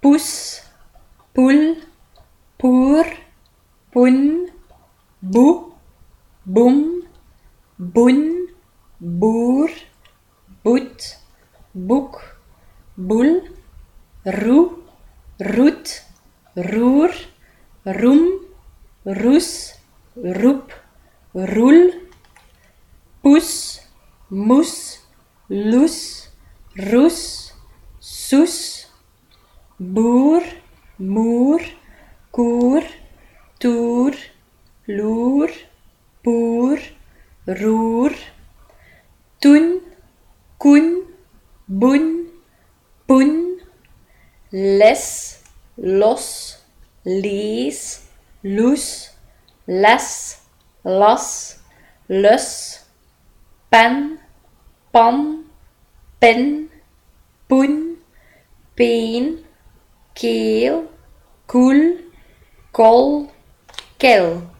poes, poel, poer, poen, boe, boem, boen, boer, boet, boek, boel, roe, roet, roer, roem, roes, roep, roel, poes, moes, loes, roes, soes, boer, moer, koer, toer, loer, poer, roer, toen, koen, boen, poen, les, los, lees, loes, les, las, lus, pen, pan, pin, poen, peen, keel, koel, kol, kil.